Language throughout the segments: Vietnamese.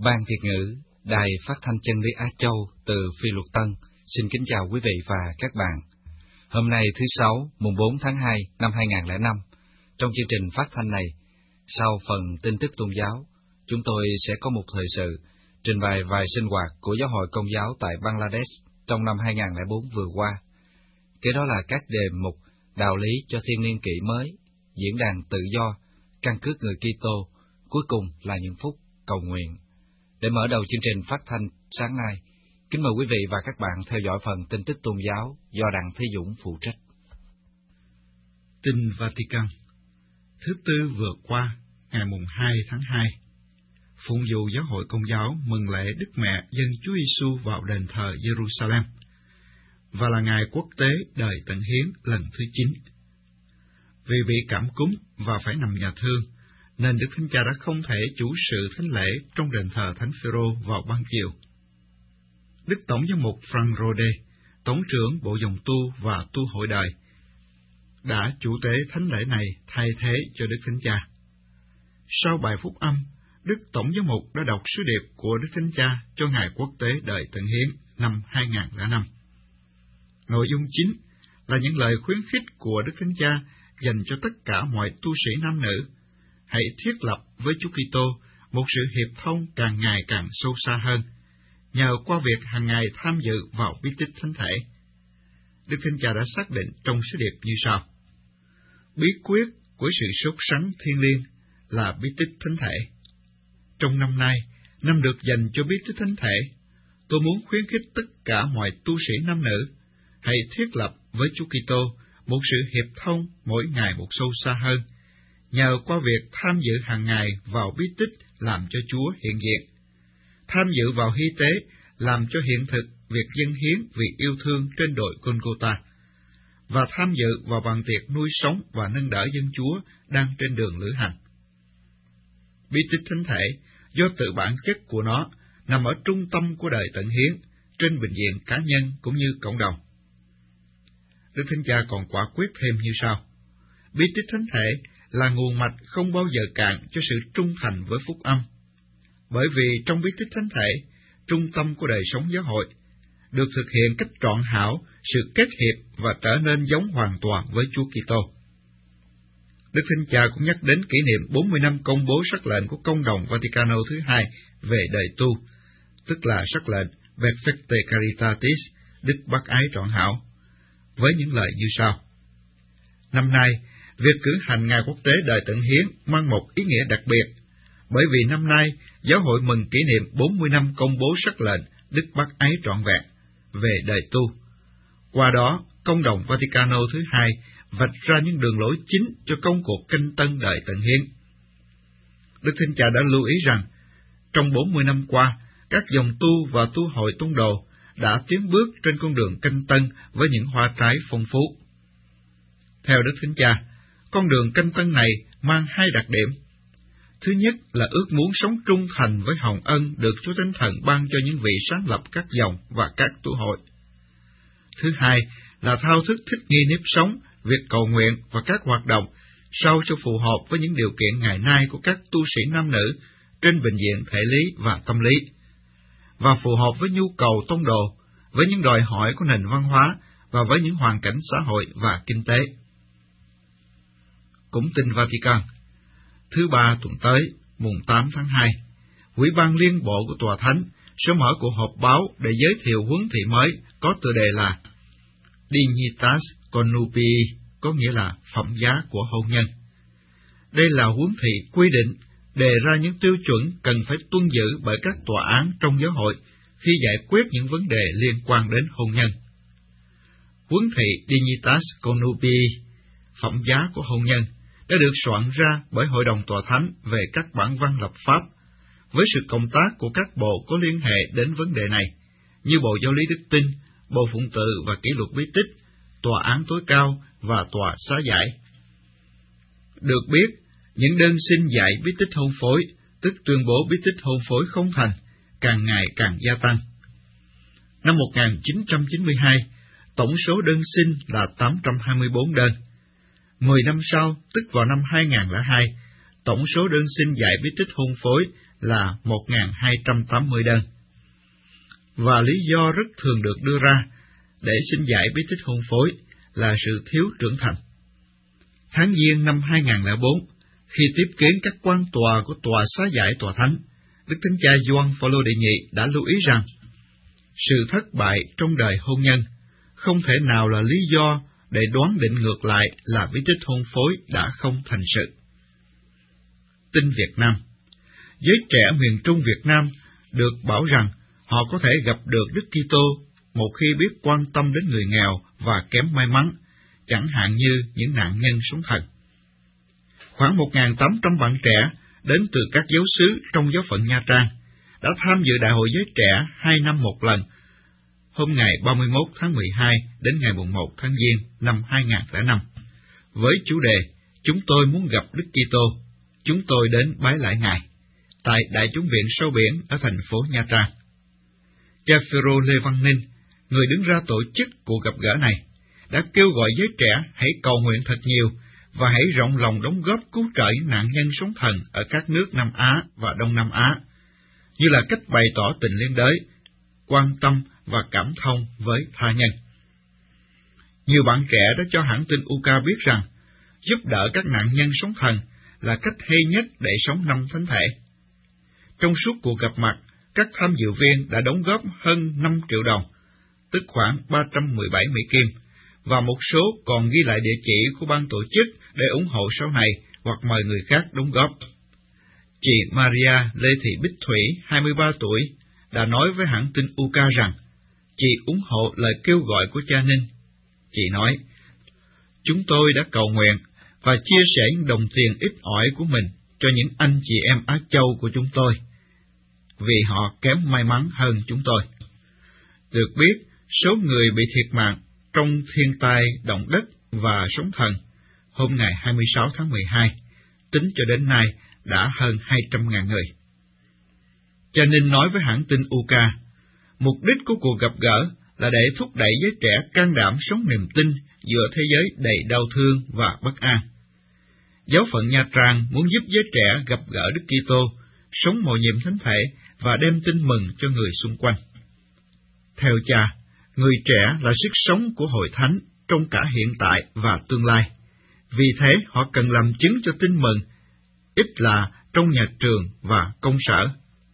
Ban Việt ngữ, Đài Phát thanh Chân lý Á Châu từ Phi Luật Tân, xin kính chào quý vị và các bạn. Hôm nay thứ Sáu, mùng 4 tháng 2 năm 2005, trong chương trình phát thanh này, sau phần tin tức tôn giáo, chúng tôi sẽ có một thời sự trình bày vài sinh hoạt của Giáo hội Công giáo tại Bangladesh trong năm 2004 vừa qua. Kế đó là các đề mục đạo lý cho thiên niên kỷ mới, diễn đàn tự do, căn cước người Kitô, cuối cùng là những phút cầu nguyện. Để mở đầu chương trình phát thanh sáng nay, kính mời quý vị và các bạn theo dõi phần tin tức tôn giáo do Đặng Thế Dũng phụ trách. Tin Vatican. Thứ Tư vừa qua, ngày mùng 2 tháng 2, phụng vụ Giáo hội Công giáo mừng lễ Đức Mẹ Dân Chúa Giêsu vào đền thờ Jerusalem, và là ngày quốc tế đời tận hiến lần thứ 9. Vì bị cảm cúm và phải nằm nhà thương, nên Đức Thánh Cha đã không thể chủ sự thánh lễ trong đền thờ Thánh Phêrô vào ban chiều. Đức Tổng giám mục Frank Rode, Tổng trưởng Bộ Dòng tu và Tu hội đời, đã chủ tế thánh lễ này thay thế cho Đức Thánh Cha. Sau bài phúc âm, Đức Tổng giám mục đã đọc sứ điệp của Đức Thánh Cha cho Ngày Quốc tế Đời Tận Hiến năm 2005. Nội dung chính là những lời khuyến khích của Đức Thánh Cha dành cho tất cả mọi tu sĩ nam nữ. Hãy thiết lập với Chúa Kitô một sự hiệp thông càng ngày càng sâu xa hơn, nhờ qua việc hàng ngày tham dự vào bí tích thánh thể. Đức Thánh Cha đã xác định trong sứ điệp như sau: bí quyết của sự sốt sắng thiêng liêng là bí tích thánh thể. Trong năm nay, năm được dành cho bí tích thánh thể, tôi muốn khuyến khích tất cả mọi tu sĩ nam nữ hãy thiết lập với Chúa Kitô một sự hiệp thông mỗi ngày một sâu xa hơn, nhờ qua việc tham dự hàng ngày vào bí tích làm cho Chúa hiện diện, tham dự vào hy tế làm cho hiện thực việc dâng hiến vì yêu thương trên đồi Golgotha, và tham dự vào bàn tiệc nuôi sống và nâng đỡ dân Chúa đang trên đường lữ hành. Bí tích thánh thể, do tự bản chất của nó, nằm ở trung tâm của đời tận hiến, trên bình diện cá nhân cũng như cộng đồng. Đức Thánh Cha còn quả quyết thêm như sau: bí tích thánh thể là nguồn mạch không bao giờ cạn cho sự trung thành với phúc âm, bởi vì trong bí tích thánh thể, trung tâm của đời sống giáo hội, được thực hiện cách trọn hảo sự kết hiệp và trở nên giống hoàn toàn với Chúa Kitô. Đức Thánh Cha cũng nhắc đến kỷ niệm 40 năm công bố sắc lệnh của Công đồng Vaticano thứ hai về đời tu, tức là sắc lệnh Perfecte Caritatis, đức bác ái trọn hảo, với những lời như sau: năm nay, việc cử hành Ngày Quốc tế Đời Tận Hiến mang một ý nghĩa đặc biệt, bởi vì năm nay, Giáo hội mừng kỷ niệm 40 năm công bố sắc lệnh Đức Bác Ái trọn vẹn về đời tu. Qua đó, Công đồng Vaticano thứ hai vạch ra những đường lối chính cho công cuộc canh tân đời tận hiến. Đức Thánh Cha đã lưu ý rằng, trong 40 năm qua, các dòng tu và tu hội tông đồ đã tiến bước trên con đường canh tân với những hoa trái phong phú. Theo Đức Thánh Cha, con đường canh tân này mang hai đặc điểm. Thứ nhất là ước muốn sống trung thành với hồng ân được Chúa Thánh Thần ban cho những vị sáng lập các dòng và các tu hội. Thứ hai là thao thức thích nghi nếp sống, việc cầu nguyện và các hoạt động sao cho phù hợp với những điều kiện ngày nay của các tu sĩ nam nữ trên bình diện thể lý và tâm lý, và phù hợp với nhu cầu tông đồ, với những đòi hỏi của nền văn hóa và với những hoàn cảnh xã hội và kinh tế. Cũng tin Vatican, thứ Ba tuần tới, mùng 8 tháng 2, Ủy ban Liên bộ của Tòa Thánh sẽ mở cuộc họp báo để giới thiệu huấn thị mới có tựa đề là Dignitas Connubii, có nghĩa là phẩm giá của hôn nhân. Đây là huấn thị quy định đề ra những tiêu chuẩn cần phải tuân giữ bởi các tòa án trong giáo hội khi giải quyết những vấn đề liên quan đến hôn nhân. Huấn thị Dignitas Connubii, phẩm giá của hôn nhân, đã được soạn ra bởi Hội đồng Tòa Thánh về các bản văn lập pháp, với sự cộng tác của các bộ có liên hệ đến vấn đề này, như Bộ Giáo lý Đức tin, Bộ Phụng tự và Kỷ luật bí tích, Tòa án tối cao và Tòa xá giải. Được biết, những đơn xin dạy bí tích hôn phối, tức tuyên bố bí tích hôn phối không thành, càng ngày càng gia tăng. Năm 1992, tổng số đơn xin là 824 đơn. 10 năm sau, tức vào năm 2002, tổng số đơn xin dạy bí tích hôn phối là 1.280 đơn. Và lý do rất thường được đưa ra để xin giải bí tích hôn phối là sự thiếu trưởng thành. Tháng Giêng năm 2004, khi tiếp kiến các quan tòa của tòa xá giải tòa thánh, Đức Thánh Cha Gioan Phaolô đệ nhị đã lưu ý rằng sự thất bại trong đời hôn nhân không thể nào là lý do để đoán định ngược lại là bí tích hôn phối đã không thành sự. Tin Việt Nam. Giới trẻ miền Trung Việt Nam được bảo rằng họ có thể gặp được Đức Kitô một khi biết quan tâm đến người nghèo và kém may mắn, chẳng hạn như những nạn nhân sống thần. Khoảng 1.800 bạn trẻ đến từ các giáo xứ trong giáo phận Nha Trang đã tham dự Đại hội Giới Trẻ 2 năm một lần, hôm ngày 31 tháng 12 đến ngày 1 tháng Giêng năm 2005, với chủ đề Chúng tôi muốn gặp Đức Kitô, chúng tôi đến bái lạy Ngài, tại Đại chúng viện Sâu Biển ở thành phố Nha Trang. Cha Phêrô Lê Văn Ninh, người đứng ra tổ chức cuộc gặp gỡ này, đã kêu gọi giới trẻ hãy cầu nguyện thật nhiều và hãy rộng lòng đóng góp cứu trợ những nạn nhân sống thần ở các nước Nam Á và Đông Nam Á, như là cách bày tỏ tình liên đới, quan tâm và cảm thông với tha nhân. Nhiều bạn trẻ đã cho hãng tin UK biết rằng giúp đỡ các nạn nhân sống thần là cách hay nhất để sống năm thánh thể. Trong suốt cuộc gặp mặt, các tham dự viên đã đóng góp hơn 5 triệu đồng, tức khoảng 317 Mỹ Kim, và một số còn ghi lại địa chỉ của ban tổ chức để ủng hộ sau này hoặc mời người khác đóng góp. Chị Maria Lê Thị Bích Thủy, 23 tuổi, đã nói với hãng tin UK rằng chị ủng hộ lời kêu gọi của cha Ninh. Chị nói, chúng tôi đã cầu nguyện và chia sẻ những đồng tiền ít ỏi của mình cho những anh chị em Á Châu của chúng tôi, vì họ kém may mắn hơn chúng tôi. Được biết, số người bị thiệt mạng trong thiên tai, động đất và sóng thần hôm ngày 26 tháng 12, tính cho đến nay đã hơn 200.000 người. Cha Ninh nói với hãng tin UK, mục đích của cuộc gặp gỡ là để thúc đẩy giới trẻ can đảm sống niềm tin giữa thế giới đầy đau thương và bất an. Giáo phận Nha Trang muốn giúp giới trẻ gặp gỡ Đức Kitô, sống mầu nhiệm thánh thể và đem tin mừng cho người xung quanh. Theo cha, người trẻ là sức sống của hội thánh trong cả hiện tại và tương lai. Vì thế, họ cần làm chứng cho tin mừng, ít là trong nhà trường và công sở.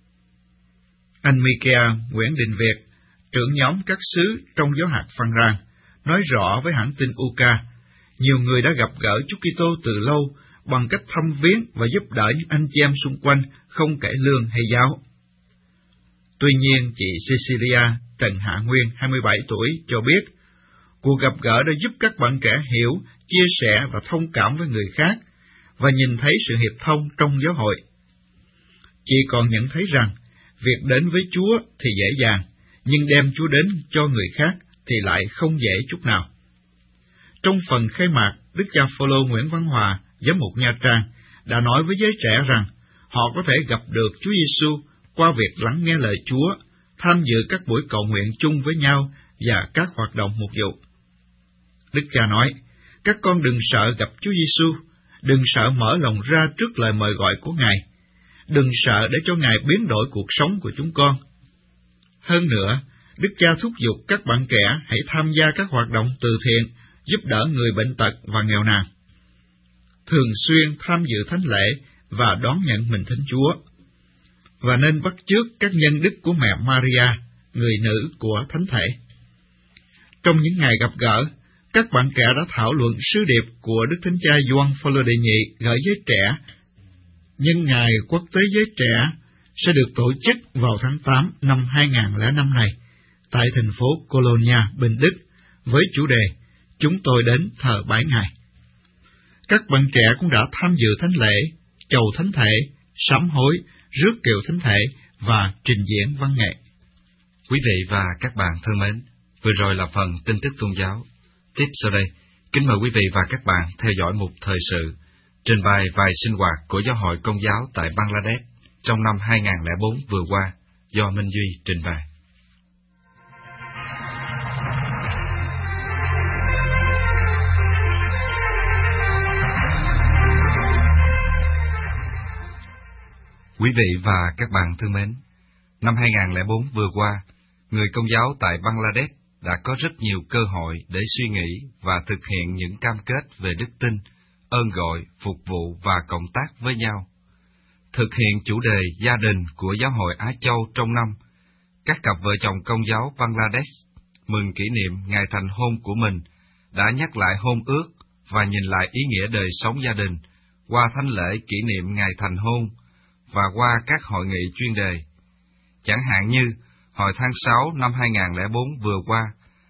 Anh Mikea Nguyễn Đình Việt, trưởng nhóm các xứ trong giáo hạt Phan Rang, nói rõ với hãng tin UK, nhiều người đã gặp gỡ Chúa Kitô từ lâu bằng cách thăm viếng và giúp đỡ những anh chị em xung quanh không kể lương hay giáo. Tuy nhiên, chị Cecilia Trần Hạ Nguyên, 27 tuổi, cho biết, cuộc gặp gỡ đã giúp các bạn trẻ hiểu, chia sẻ và thông cảm với người khác, và nhìn thấy sự hiệp thông trong giáo hội. Chị còn nhận thấy rằng, việc đến với Chúa thì dễ dàng, nhưng đem Chúa đến cho người khác thì lại không dễ chút nào. Trong phần khai mạc, Đức cha Phaolô Nguyễn Văn Hòa, giám mục Nha Trang, đã nói với giới trẻ rằng họ có thể gặp được Chúa Giêsu qua việc lắng nghe lời Chúa, tham dự các buổi cầu nguyện chung với nhau và các hoạt động mục vụ. Đức cha nói, các con đừng sợ gặp Chúa Giêsu, đừng sợ mở lòng ra trước lời mời gọi của Ngài, đừng sợ để cho Ngài biến đổi cuộc sống của chúng con. Hơn nữa, Đức cha thúc giục các bạn trẻ hãy tham gia các hoạt động từ thiện, giúp đỡ người bệnh tật và nghèo nàn. Thường xuyên tham dự thánh lễ và đón nhận mình Thánh Chúa, và nên bắt chước các nhân đức của mẹ Maria, người nữ của Thánh Thể. Trong những ngày gặp gỡ, các bạn trẻ đã thảo luận sứ điệp của Đức Thánh Cha Gioan Phaolô đệ nhị gửi giới trẻ. Nhân ngày Quốc tế Giới Trẻ sẽ được tổ chức vào tháng 8 năm 2005 này, tại thành phố Colonia, bên Đức, với chủ đề Chúng tôi đến thờ bái Ngài. Các bạn trẻ cũng đã tham dự thánh lễ, chầu thánh thể, sám hối, rước kiệu thánh thể và trình diễn văn nghệ. Quý vị và các bạn thân mến, vừa rồi là phần tin tức tôn giáo. Tiếp sau đây, kính mời quý vị và các bạn theo dõi mục thời sự, trình bày vài sinh hoạt của Giáo hội Công giáo tại Bangladesh trong năm 2004 vừa qua, do Minh Duy trình bày. Quý vị và các bạn thân mến, năm 2004 vừa qua, người Công giáo tại Bangladesh đã có rất nhiều cơ hội để suy nghĩ và thực hiện những cam kết về đức tin, ơn gọi, phục vụ và cộng tác với nhau. Thực hiện chủ đề gia đình của Giáo hội Á Châu trong năm, các cặp vợ chồng Công giáo Bangladesh mừng kỷ niệm ngày thành hôn của mình đã nhắc lại hôn ước và nhìn lại ý nghĩa đời sống gia đình qua thánh lễ kỷ niệm ngày thành hôn và qua các hội nghị chuyên đề. Chẳng hạn như, hồi tháng 6 năm 2004 vừa qua,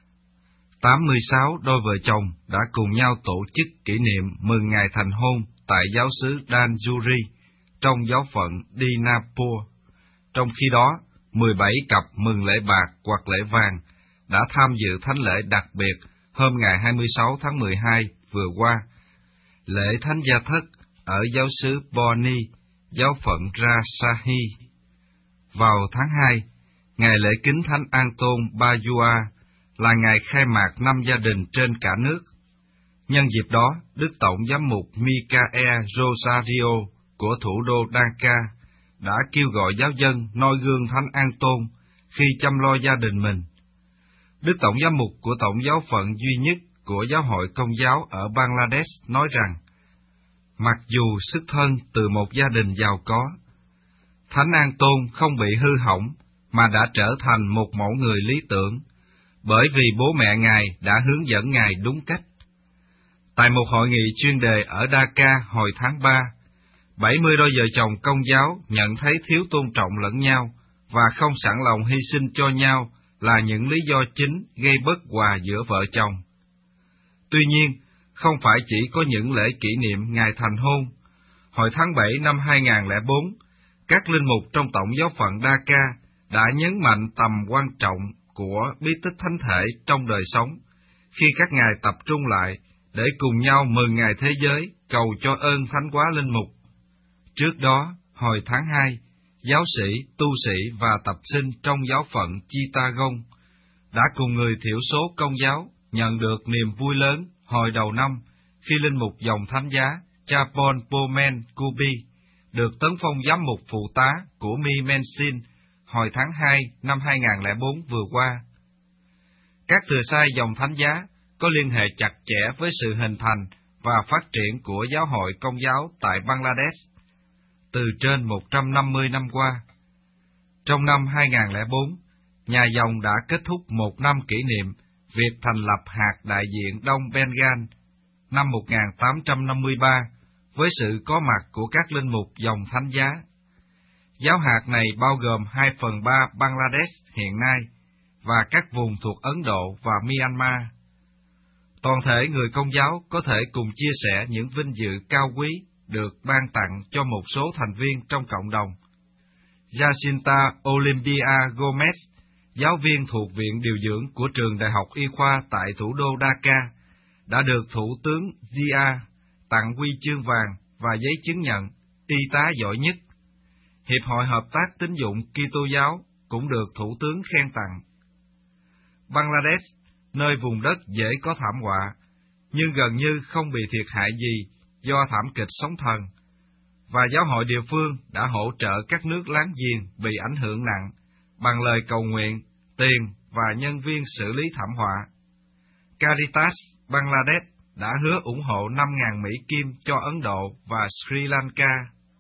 86 đôi vợ chồng đã cùng nhau tổ chức kỷ niệm mừng ngày thành hôn tại giáo xứ Danjuri trong giáo phận Dinapur. Trong khi đó, 17 cặp mừng lễ bạc hoặc lễ vàng đã tham dự thánh lễ đặc biệt hôm ngày 26 tháng 12 vừa qua, lễ thánh gia thất ở giáo xứ Borni, giáo phận Rajshahi. Vào tháng 2, ngày lễ kính Thánh Anton Bajua là ngày khai mạc năm gia đình trên cả nước. Nhân dịp đó, Đức Tổng Giám mục Michael Rosario của thủ đô Dhaka đã kêu gọi giáo dân noi gương Thánh Anton khi chăm lo gia đình mình. Đức Tổng Giám mục của Tổng giáo phận duy nhất của Giáo hội Công giáo ở Bangladesh nói rằng, mặc dù xuất thân từ một gia đình giàu có, Thánh Anton không bị hư hỏng mà đã trở thành một mẫu người lý tưởng, bởi vì bố mẹ Ngài đã hướng dẫn Ngài đúng cách. Tại một hội nghị chuyên đề ở Dhaka hồi tháng 3, 70 đôi vợ chồng Công giáo nhận thấy thiếu tôn trọng lẫn nhau và không sẵn lòng hy sinh cho nhau là những lý do chính gây bất hòa giữa vợ chồng. Tuy nhiên, không phải chỉ có những lễ kỷ niệm ngày thành hôn. Hồi tháng 7 năm 2004, các linh mục trong Tổng giáo phận Dhaka đã nhấn mạnh tầm quan trọng của bí tích thánh thể trong đời sống, khi các ngài tập trung lại để cùng nhau mừng ngày thế giới cầu cho ơn thánh hóa linh mục. Trước đó, hồi tháng 2, giáo sĩ, tu sĩ và tập sinh trong giáo phận Chittagong đã cùng người thiểu số Công giáo nhận được niềm vui lớn hồi đầu năm khi linh mục dòng thánh giá Chapon Pomen Kubi được tấn phong giám mục phụ tá của Mi Mensin hồi tháng 2 năm 2004 vừa qua. Các thừa sai dòng thánh giá có liên hệ chặt chẽ với sự hình thành và phát triển của giáo hội Công giáo tại Bangladesh từ trên 150 năm qua. Trong năm 2004, nhà dòng đã kết thúc một năm kỷ niệm việc thành lập hạt đại diện Đông Bengal năm 1853 với sự có mặt của các linh mục dòng thánh giá. Giáo hạt này bao gồm 2/3 Bangladesh hiện nay và các vùng thuộc Ấn Độ và Myanmar. Toàn thể người Công giáo có thể cùng chia sẻ những vinh dự cao quý được ban tặng cho một số thành viên trong cộng đồng. Jacinta Olympia Gomez, giáo viên thuộc Viện Điều dưỡng của Trường Đại học Y khoa tại thủ đô Dhaka, đã được Thủ tướng Zia tặng huy chương vàng và giấy chứng nhận y tá giỏi nhất. Hiệp hội Hợp tác Tín dụng Kitô giáo cũng được Thủ tướng khen tặng. Bangladesh, nơi vùng đất dễ có thảm họa, nhưng gần như không bị thiệt hại gì do thảm kịch sóng thần, và giáo hội địa phương đã hỗ trợ các nước láng giềng bị ảnh hưởng nặng bằng lời cầu nguyện, tiền và nhân viên xử lý thảm họa. Caritas Bangladesh đã hứa ủng hộ 5.000 Mỹ Kim cho Ấn Độ và Sri Lanka.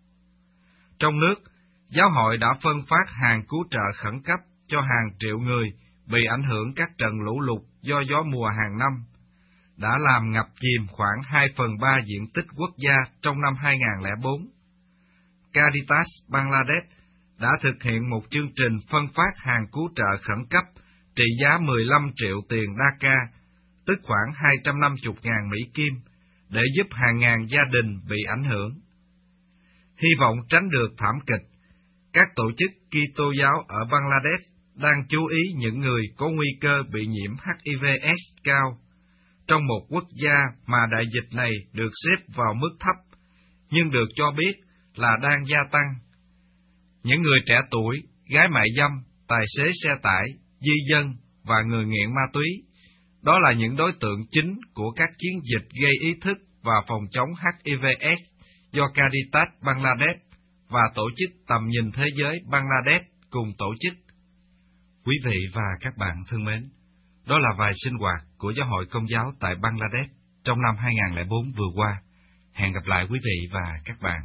Trong nước, giáo hội đã phân phát hàng cứu trợ khẩn cấp cho hàng triệu người bị ảnh hưởng các trận lũ lụt do gió mùa hàng năm, đã làm ngập chìm khoảng 2/3 diện tích quốc gia trong năm 2004. Caritas Bangladesh đã thực hiện một chương trình phân phát hàng cứu trợ khẩn cấp trị giá 15 triệu tiền Dhaka, tức khoảng 250.000 Mỹ Kim, để giúp hàng ngàn gia đình bị ảnh hưởng. Hy vọng tránh được thảm kịch, các tổ chức Kitô giáo ở Bangladesh đang chú ý những người có nguy cơ bị nhiễm HIV/AIDS cao, trong một quốc gia mà đại dịch này được xếp vào mức thấp, nhưng được cho biết là đang gia tăng. Những người trẻ tuổi, gái mại dâm, tài xế xe tải, di dân và người nghiện ma túy, đó là những đối tượng chính của các chiến dịch gây ý thức và phòng chống HIV/AIDS do Caritas Bangladesh và tổ chức Tầm nhìn Thế giới Bangladesh cùng tổ chức. Quý vị và các bạn thân mến, đó là vài sinh hoạt của Giáo hội Công giáo tại Bangladesh trong năm 2004 vừa qua. Hẹn gặp lại quý vị và các bạn.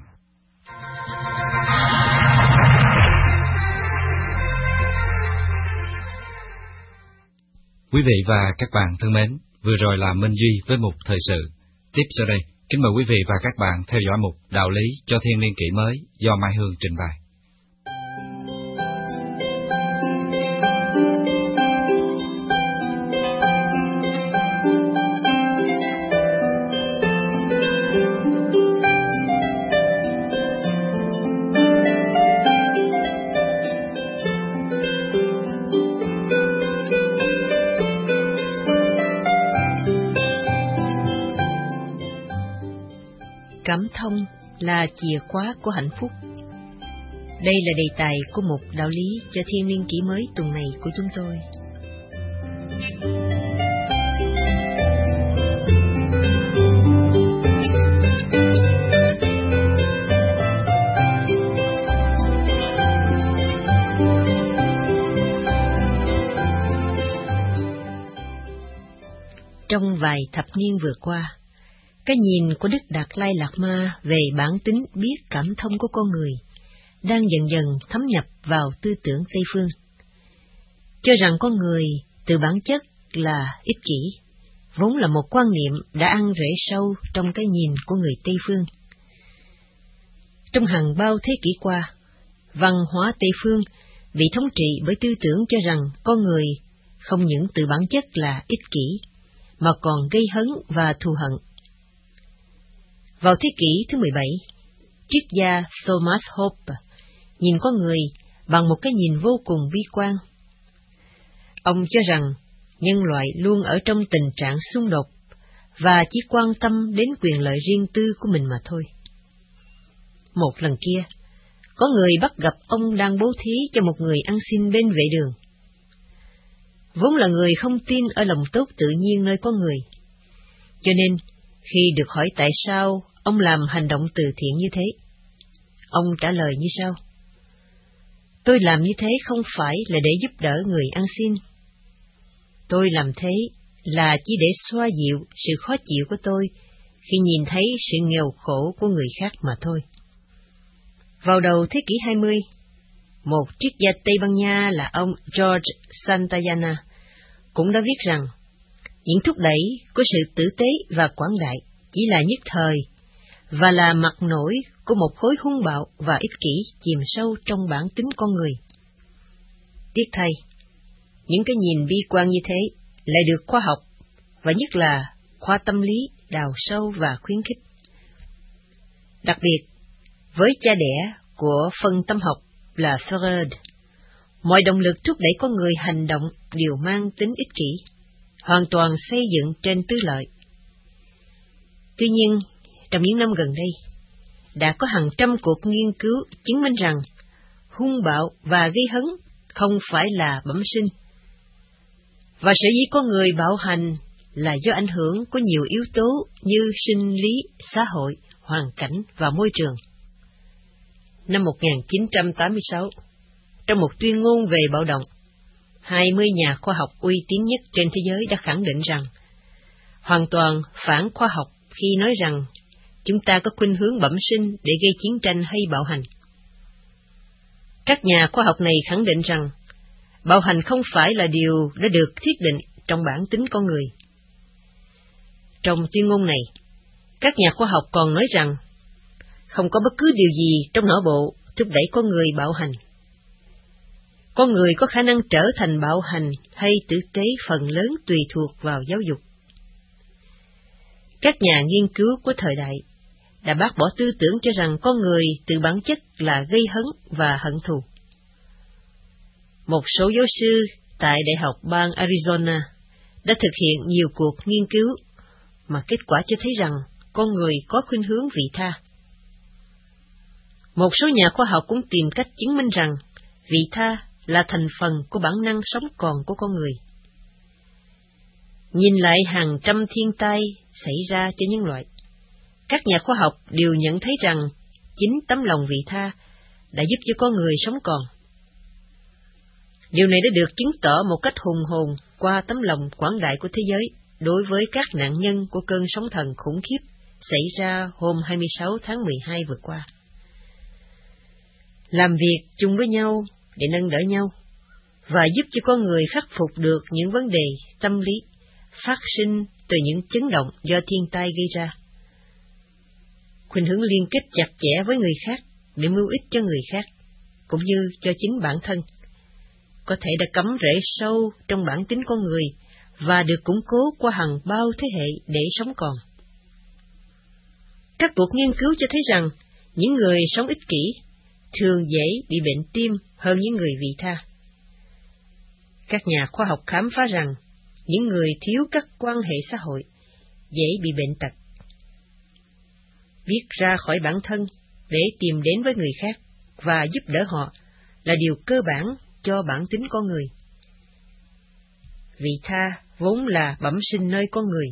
Quý vị và các bạn thân mến, vừa rồi là Minh Duy với mục thời sự. Tiếp sau đây, kính mời quý vị và các bạn theo dõi mục Đạo lý cho thiên niên kỷ mới do Mai Hương trình bày. Cảm thông là chìa khóa của hạnh phúc. Đây là đề tài của mục Đạo lý cho thiên niên kỷ mới tuần này của chúng tôi. Trong vài thập niên vừa qua, cái nhìn của Đức Đạt Lai Lạt Ma về bản tính biết cảm thông của con người đang dần dần thấm nhập vào tư tưởng Tây phương, cho rằng con người từ bản chất là ích kỷ, vốn là một quan niệm đã ăn rễ sâu trong cái nhìn của người Tây phương. Trong hàng bao thế kỷ qua, văn hóa Tây phương bị thống trị bởi tư tưởng cho rằng con người không những từ bản chất là ích kỷ, mà còn gây hấn và thù hận. Vào thế kỷ thứ 17, triết gia Thomas Hobbes nhìn con người bằng một cái nhìn vô cùng bi quan. Ông cho rằng nhân loại luôn ở trong tình trạng xung đột và chỉ quan tâm đến quyền lợi riêng tư của mình mà thôi. Một lần kia, có người bắt gặp ông đang bố thí cho một người ăn xin bên vệ đường. Vốn là người không tin ở lòng tốt tự nhiên nơi con người, cho nên khi được hỏi tại sao ông làm hành động từ thiện như thế, ông trả lời như sau: tôi làm như thế không phải là để giúp đỡ người ăn xin. Tôi làm thế là chỉ để xoa dịu sự khó chịu của tôi khi nhìn thấy sự nghèo khổ của người khác mà thôi. Vào đầu thế kỷ 20, một triết gia Tây Ban Nha là ông George Santayana cũng đã viết rằng những thúc đẩy của sự tử tế và quảng đại chỉ là nhất thời và là mặt nổi của một khối hung bạo và ích kỷ chìm sâu trong bản tính con người. Tiếc thay, những cái nhìn bi quan như thế lại được khoa học, và nhất là khoa tâm lý đào sâu và khuyến khích. Đặc biệt, với cha đẻ của phân tâm học là Freud, mọi động lực thúc đẩy con người hành động đều mang tính ích kỷ, hoàn toàn xây dựng trên tư lợi. Tuy nhiên, trong những năm gần đây, đã có hàng trăm cuộc nghiên cứu chứng minh rằng hung bạo và gây hấn không phải là bẩm sinh, và sở dĩ con người bạo hành là do ảnh hưởng của nhiều yếu tố như sinh lý, xã hội, hoàn cảnh và môi trường. Năm 1986, trong một tuyên ngôn về bạo động, 20 nhà khoa học uy tín nhất trên thế giới đã khẳng định rằng hoàn toàn phản khoa học khi nói rằng chúng ta có khuynh hướng bẩm sinh để gây chiến tranh hay bạo hành. Các nhà khoa học này khẳng định rằng bạo hành không phải là điều đã được thiết định trong bản tính con người. Trong tuyên ngôn này, các nhà khoa học còn nói rằng không có bất cứ điều gì trong não bộ thúc đẩy con người bạo hành. Con người có khả năng trở thành bạo hành hay tử tế phần lớn tùy thuộc vào giáo dục. Các nhà nghiên cứu của thời đại đã bác bỏ tư tưởng cho rằng con người từ bản chất là gây hấn và hận thù. Một số giáo sư tại Đại học bang Arizona đã thực hiện nhiều cuộc nghiên cứu mà kết quả cho thấy rằng con người có khuynh hướng vị tha. Một số nhà khoa học cũng tìm cách chứng minh rằng vị tha là thành phần của bản năng sống còn của con người. Nhìn lại hàng trăm thiên tai xảy ra cho nhân loại, các nhà khoa học đều nhận thấy rằng chính tấm lòng vị tha đã giúp cho con người sống còn. Điều này đã được chứng tỏ một cách hùng hồn qua tấm lòng quảng đại của thế giới đối với các nạn nhân của cơn sóng thần khủng khiếp xảy ra hôm 26 tháng 12 vừa qua. Làm việc chung với nhau để nâng đỡ nhau và giúp cho con người khắc phục được những vấn đề tâm lý phát sinh từ những chấn động do thiên tai gây ra. Khuynh hướng liên kết chặt chẽ với người khác để mưu ích cho người khác, cũng như cho chính bản thân, có thể đã cắm rễ sâu trong bản tính con người và được củng cố qua hàng bao thế hệ để sống còn. Các cuộc nghiên cứu cho thấy rằng những người sống ích kỷ thường dễ bị bệnh tim hơn những người vị tha. Các nhà khoa học khám phá rằng những người thiếu các quan hệ xã hội dễ bị bệnh tật. Viết ra khỏi bản thân để tìm đến với người khác và giúp đỡ họ là điều cơ bản cho bản tính con người. Vị tha vốn là bẩm sinh nơi con người.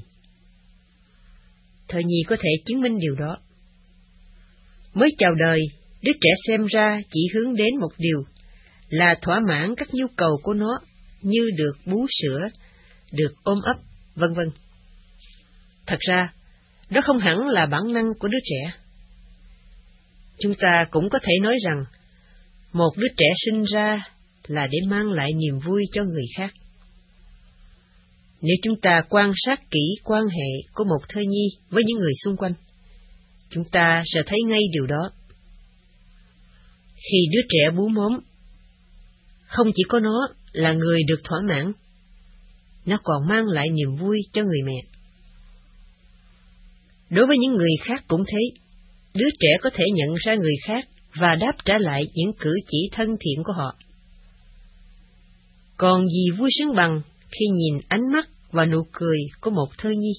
Thợ nhi có thể chứng minh điều đó. Mới chào đời, đứa trẻ xem ra chỉ hướng đến một điều là thỏa mãn các nhu cầu của nó, như được bú sữa, được ôm ấp, vân vân. Thật ra, đó không hẳn là bản năng của đứa trẻ. Chúng ta cũng có thể nói rằng, một đứa trẻ sinh ra là để mang lại niềm vui cho người khác. Nếu chúng ta quan sát kỹ quan hệ của một thai nhi với những người xung quanh, chúng ta sẽ thấy ngay điều đó. Khi đứa trẻ bú mớm, không chỉ có nó là người được thỏa mãn, nó còn mang lại niềm vui cho người mẹ. Đối với những người khác cũng thế, đứa trẻ có thể nhận ra người khác và đáp trả lại những cử chỉ thân thiện của họ. Còn gì vui sướng bằng khi nhìn ánh mắt và nụ cười của một thơ nhi.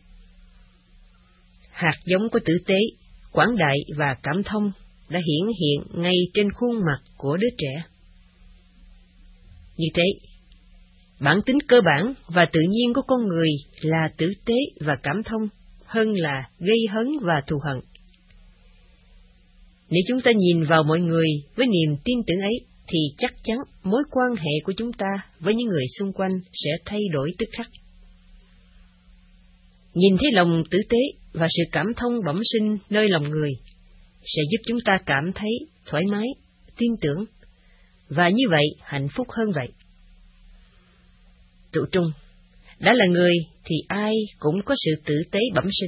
Hạt giống của tử tế, quảng đại và cảm thông đã hiển hiện ngay trên khuôn mặt của đứa trẻ. Như thế, bản tính cơ bản và tự nhiên của con người là tử tế và cảm thông hơn là gây hấn và thù hận. Nếu chúng ta nhìn vào mọi người với niềm tin tưởng ấy, thì chắc chắn mối quan hệ của chúng ta với những người xung quanh sẽ thay đổi tức khắc. Nhìn thấy lòng tử tế và sự cảm thông bẩm sinh nơi lòng người sẽ giúp chúng ta cảm thấy thoải mái, tin tưởng, và như vậy hạnh phúc hơn vậy. Tựu trung, đã là người thì ai cũng có sự tử tế bẩm sinh.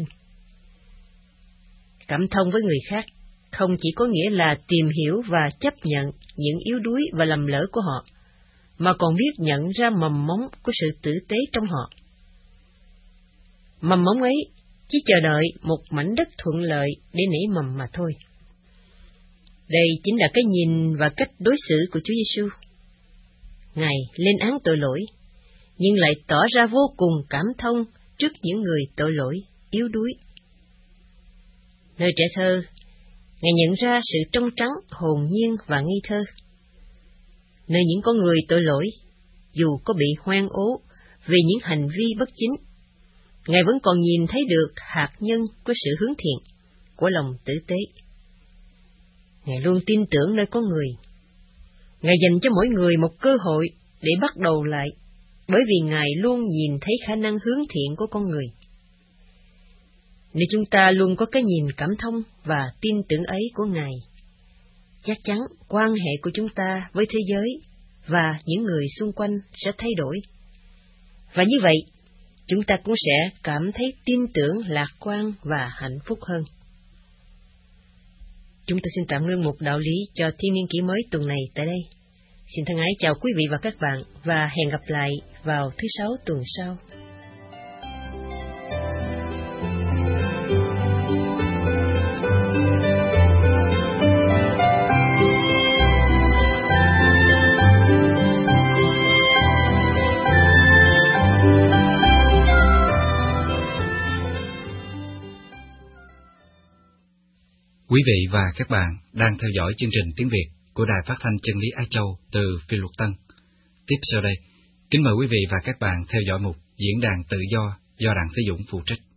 Cảm thông với người khác không chỉ có nghĩa là tìm hiểu và chấp nhận những yếu đuối và lầm lỡ của họ, mà còn biết nhận ra mầm mống của sự tử tế trong họ. Mầm mống ấy chỉ chờ đợi một mảnh đất thuận lợi để nảy mầm mà thôi. Đây chính là cái nhìn và cách đối xử của Chúa Giêsu. Ngài lên án tội lỗi, nhưng lại tỏ ra vô cùng cảm thông trước những người tội lỗi, yếu đuối. Nơi trẻ thơ, Ngài nhận ra sự trong trắng, hồn nhiên và ngây thơ. Nơi những con người tội lỗi, dù có bị hoang ố vì những hành vi bất chính, Ngài vẫn còn nhìn thấy được hạt nhân của sự hướng thiện, của lòng tử tế. Ngài luôn tin tưởng nơi con người. Ngài dành cho mỗi người một cơ hội để bắt đầu lại, bởi vì Ngài luôn nhìn thấy khả năng hướng thiện của con người. Nếu chúng ta luôn có cái nhìn cảm thông và tin tưởng ấy của Ngài, chắc chắn quan hệ của chúng ta với thế giới và những người xung quanh sẽ thay đổi. Và như vậy, chúng ta cũng sẽ cảm thấy tin tưởng, lạc quan và hạnh phúc hơn. Chúng ta xin tạm ngưng một đạo lý cho Thiên Niên Kỷ Mới tuần này tại đây. Xin thân ái chào quý vị và các bạn, và hẹn gặp lại vào thứ Sáu tuần sau. Quý vị và các bạn đang theo dõi chương trình tiếng Việt của Đài Phát thanh Chân lý Á Châu từ Phi Luật Tân. Tiếp sau đây, kính mời quý vị và các bạn theo dõi mục Diễn đàn Tự do Đặng Thế Dũng phụ trách.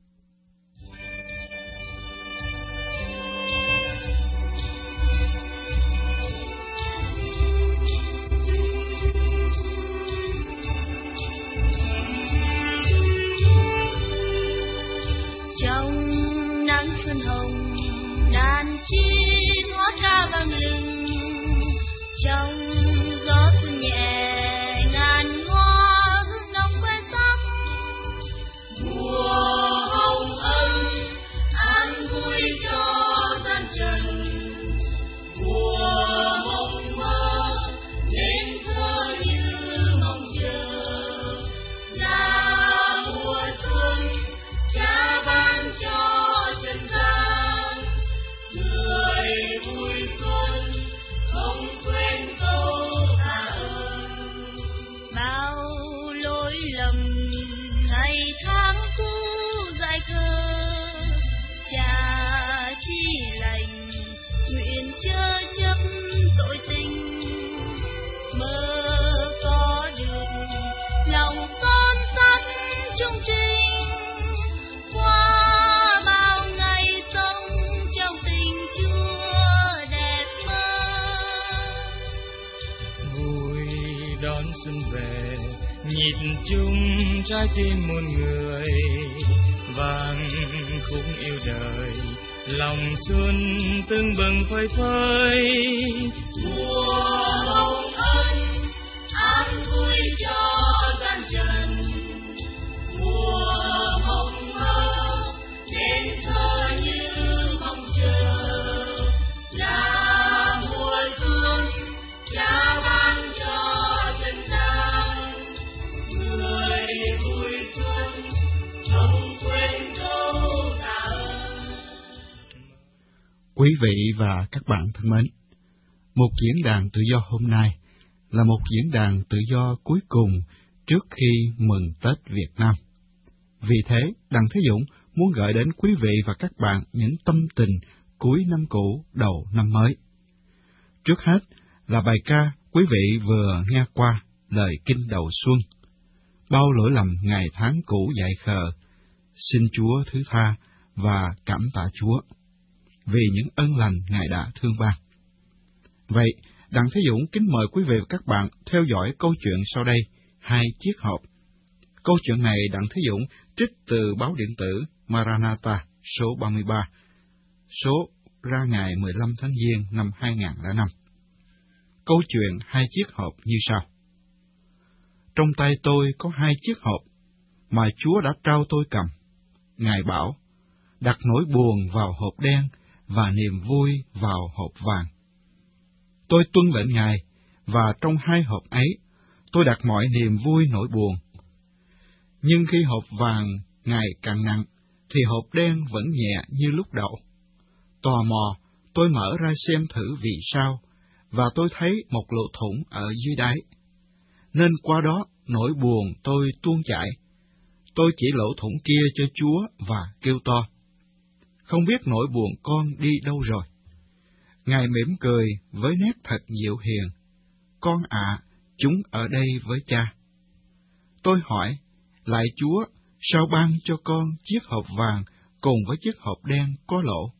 chim hót ca vang lừng trong gió xuân nhẹ, ngàn hoa hương nồng khoe sắc. Mùa hồng ân an vui cho gian trần, mùa hồng mơ nên thơ như mong chờ. Là mùa xuân Cha ban cho trần gian, người vui xuân không quên câu tạ ơn. Bao lỗi lầm ngày tháng cũ dại khờ, Cha chi lành nguyện chớ chấp tội tình, mơ có được lòng son sắt trung trinh. Qua bao ngày sống trong tình Chúa đẹp mơ, vui đón xuân về, nhịp chung trái tim muôn người, vang khúc yêu đời, lòng xuân tưng bừng phơi phới. mùa hồng ân an vui cho gian trần, mùa hồng mơ nên thơ như mong chờ. Là mùa xuân Cha ban cho trần gian, người vui xuân không quên câu tạ ơn. Quý vị và các bạn thân mến, một diễn đàn tự do hôm nay là một diễn đàn tự do cuối cùng trước khi mừng Tết Việt Nam. Vì thế, Đặng Thế Dũng muốn gửi đến quý vị và các bạn những tâm tình cuối năm cũ đầu năm mới. Trước hết là bài ca quý vị vừa nghe qua lời kinh đầu xuân. Bao lỗi lầm ngày tháng cũ dại khờ, xin Chúa thứ tha và cảm tạ Chúa vì những ân lành Ngài đã thương ban. Vậy, Đặng Thế Dũng kính mời quý vị và các bạn theo dõi câu chuyện sau đây, hai chiếc hộp. Câu chuyện này Đặng Thế Dũng trích từ báo điện tử Maranatha số 33, số ra ngày 15 tháng Giêng năm 2005. Câu chuyện hai chiếc hộp như sau. Trong tay tôi có hai chiếc hộp mà Chúa đã trao tôi cầm. Ngài bảo, đặt nỗi buồn vào hộp đen và niềm vui vào hộp vàng. Tôi tuân lệnh Ngài, và trong hai hộp ấy, tôi đặt mọi niềm vui nỗi buồn. Nhưng khi hộp vàng ngày càng nặng, thì hộp đen vẫn nhẹ như lúc đầu. Tò mò, tôi mở ra xem thử vì sao, và tôi thấy một lỗ thủng ở dưới đáy. Nên qua đó, nỗi buồn tôi tuôn chảy. Tôi chỉ lỗ thủng kia cho Chúa và kêu to, không biết nỗi buồn con đi đâu rồi. Ngài mỉm cười với nét thật dịu hiền, con ạ, chúng ở đây với cha. Tôi hỏi, lạy Chúa, sao ban cho con chiếc hộp vàng cùng với chiếc hộp đen có lỗ?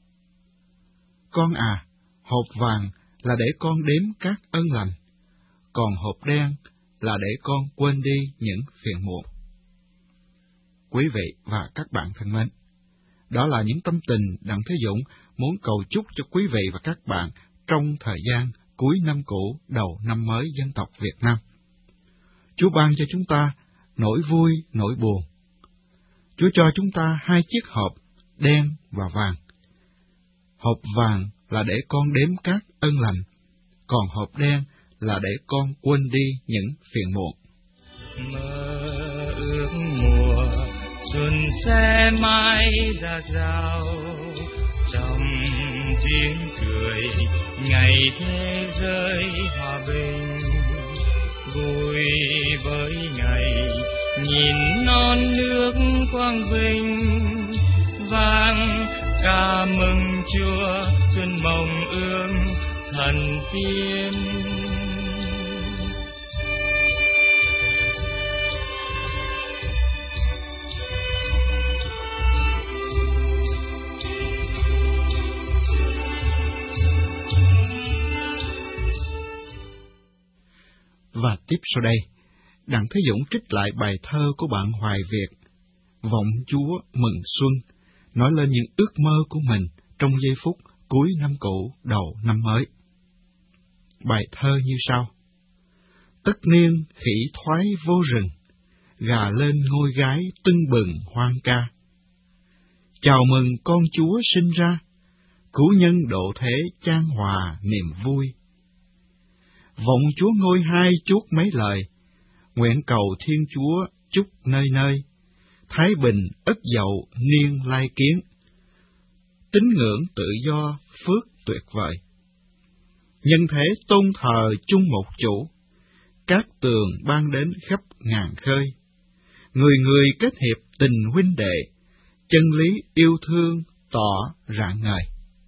Con à, hộp vàng là để con đếm các ân lành, còn hộp đen là để con quên đi những phiền muộn. Quý vị và các bạn thân mến, đó là những tâm tình Đặng Thế Dũng muốn cầu chúc cho quý vị và các bạn trong thời gian cuối năm cũ đầu năm mới dân tộc Việt Nam. Chúa ban cho chúng ta nỗi vui, nỗi buồn. Chúa cho chúng ta hai chiếc hộp đen và vàng. Hộp vàng là để con đếm các ân lành, còn hộp đen là để con quên đi những phiền muộn. Mơ ước mùa xuân sẽ mãi ra rào, trong tiếng cười ngày thế giới hòa bình. Vui với ngày nhìn non nước quang vinh, vang ca mừng Chúa xuân mộng ương thần tiên. Và tiếp sau đây, Đặng Thế Dũng trích lại bài thơ của bạn Hoài Việt, Vọng Chúa mừng xuân, nói lên những ước mơ của mình trong giây phút cuối năm cũ đầu năm mới. Bài thơ như sau: Tất niên khỉ thoái vô rừng, gà lên ngôi gái tưng bừng hoang ca. Chào mừng con Chúa sinh ra, cứu nhân độ thế chan hòa niềm vui. Vọng Chúa ngôi hai chuốt mấy lời, nguyện cầu Thiên Chúa chúc nơi nơi, thái bình ất dậu niên lai kiến. Tín ngưỡng tự do phước tuyệt vời, nhân thế tôn thờ chung một chủ, các tường ban đến khắp ngàn khơi. Người người kết hiệp tình huynh đệ, chân lý yêu thương tỏ rạng ngời.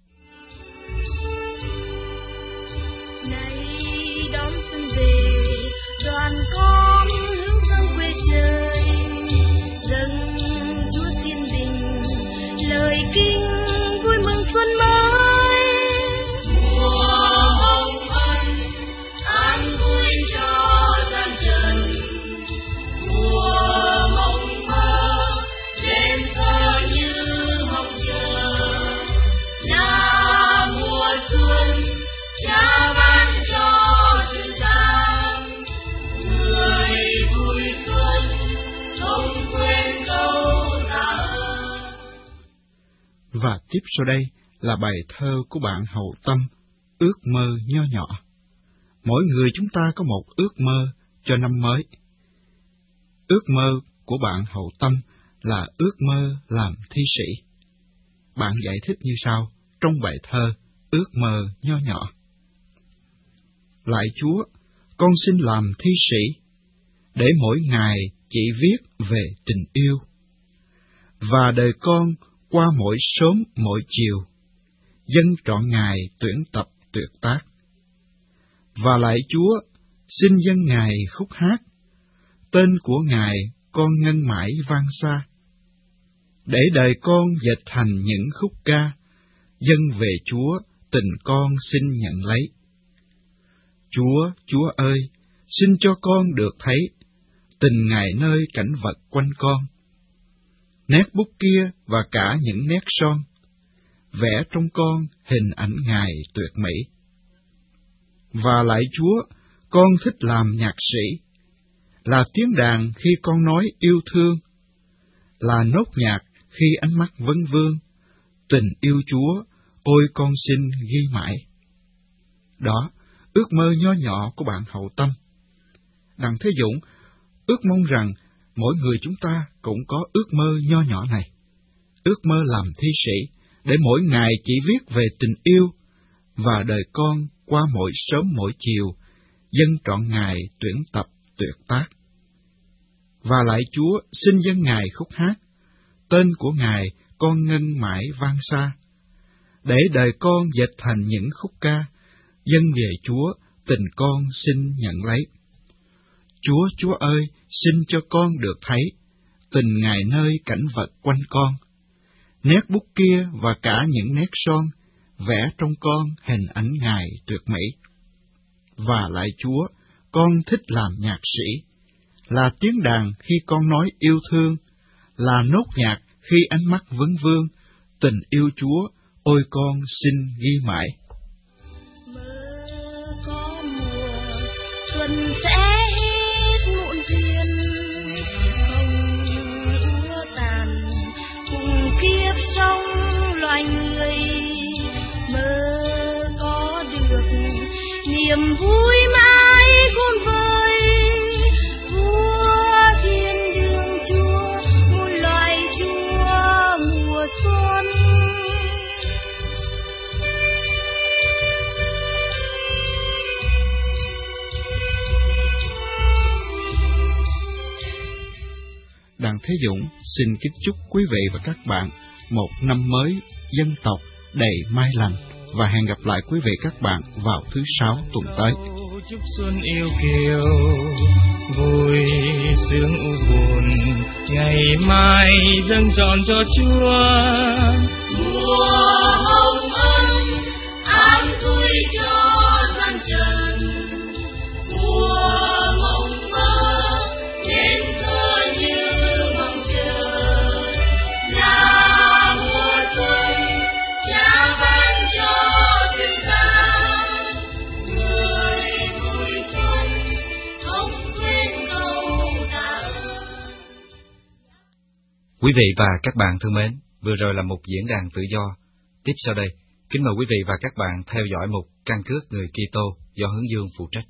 Này đón xuân về, đoàn con hướng dâng quê trời, dâng Chúa thiên đình lời kinh vui mừng xuân mới. Mùa hồng ân an vui cho gian trần, mùa mộng mơ đêm thơ như mong chờ, là mùa xuân Cha ban cho trần gian, người vui xuân không quên câu tạ ơn. Và tiếp sau đây là bài thơ của bạn Hậu Tâm, ước mơ nho nhỏ. Mỗi người chúng ta có một ước mơ cho năm mới. Ước mơ của bạn Hậu Tâm là ước mơ làm thi sĩ. Bạn giải thích như sau trong bài thơ Ước mơ nho nhỏ: Lạy Chúa, con xin làm thi sĩ, để mỗi ngày chỉ viết về tình yêu, và đời con qua mỗi sớm mỗi chiều, dâng trọn Ngài tuyển tập tuyệt tác. Và lạy Chúa, xin dâng Ngài khúc hát, tên của Ngài con ngân mãi vang xa, để đời con dệt thành những khúc ca, dâng về Chúa tình con xin nhận lấy. Chúa ơi, xin cho con được thấy tình Ngài nơi cảnh vật quanh con. Nét bút kia và cả những nét son, vẽ trong con hình ảnh Ngài tuyệt mỹ. Và lạy Chúa, con thích làm nhạc sĩ, là tiếng đàn khi con nói yêu thương, là nốt nhạc khi ánh mắt vấn vương, tình yêu Chúa, ôi con xin ghi mãi. Đó, ước mơ nho nhỏ của bạn Hậu Tâm. Đặng Thế Dũng ước mong rằng mỗi người chúng ta cũng có ước mơ nho nhỏ này, ước mơ làm thi sĩ, để mỗi ngày chỉ viết về tình yêu, và đời con qua mỗi sớm mỗi chiều, dâng trọn Ngài tuyển tập tuyệt tác. Và lạy Chúa, xin dâng Ngài khúc hát, tên của Ngài con ngân mãi vang xa, để đời con dệt thành những khúc ca, dâng về Chúa tình con xin nhận lấy. Chúa ơi, xin cho con được thấy tình Ngài nơi cảnh vật quanh con. Nét bút kia và cả những nét son, vẽ trong con hình ảnh Ngài tuyệt mỹ. Và lạy Chúa, con thích làm nhạc sĩ, là tiếng đàn khi con nói yêu thương, là nốt nhạc khi ánh mắt vấn vương, tình yêu Chúa, ôi con xin ghi mãi. Mơ có mùa xuân sẽ hết muộn phiền, hồng úa tàn cùng kiếp sống loài người. Mơ có được niềm vui mãi khôn vời, vua thiên đường Chúa, muôn loài Chúa mùa xuân. Đặng Thế Dũng xin kính chúc quý vị và các bạn một năm mới dân tộc đầy mai lành, và hẹn gặp lại quý vị các bạn vào thứ Sáu tuần tới. Chúc xuân yêu kiều, vui sướng u buồn, ngày mai dâng trọn cho Chúa. Mùa hồng ân an vui cho gian trần, mùa mộng mơ đêm thơ như mong chờ, là mùa xuân Cha ban cho Quý vị và các bạn thân mến, vừa rồi là một diễn đàn tự do. Tiếp sau đây, kính mời quý vị và các bạn theo dõi một căn cước người Kitô do Hướng Dương phụ trách.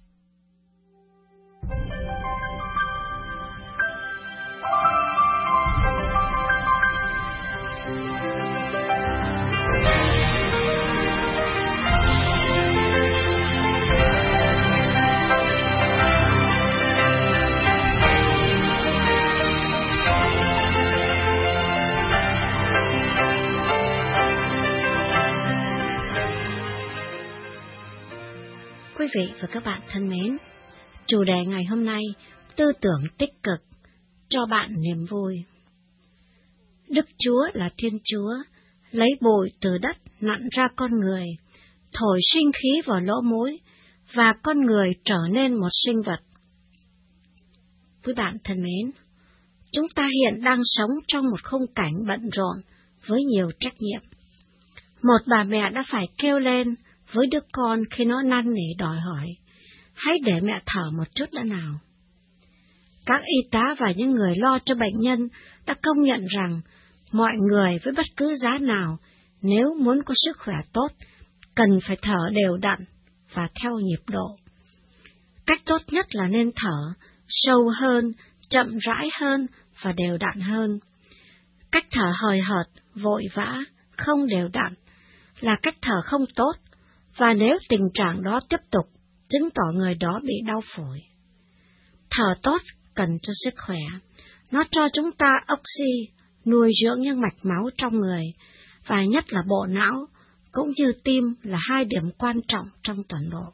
Quý vị và các bạn thân mến, chủ đề ngày hôm nay, tư tưởng tích cực, cho bạn niềm vui. Đức Chúa là Thiên Chúa, lấy bụi từ đất nặn ra con người, thổi sinh khí vào lỗ mũi, và con người trở nên một sinh vật. Quý bạn thân mến, chúng ta hiện đang sống trong một khung cảnh bận rộn với nhiều trách nhiệm. Một bà mẹ đã phải kêu lên với đứa con khi nó năn nỉ đòi hỏi, hãy để mẹ thở một chút đã nào. Các y tá và những người lo cho bệnh nhân đã công nhận rằng mọi người với bất cứ giá nào, nếu muốn có sức khỏe tốt, cần phải thở đều đặn và theo nhịp độ. Cách tốt nhất là nên thở sâu hơn, chậm rãi hơn và đều đặn hơn. Cách thở hời hợt, vội vã, không đều đặn là cách thở không tốt, và nếu tình trạng đó tiếp tục, chứng tỏ người đó bị đau phổi. Thở tốt cần cho sức khỏe. Nó cho chúng ta oxy, nuôi dưỡng những mạch máu trong người, và nhất là bộ não, cũng như tim là hai điểm quan trọng trong toàn bộ.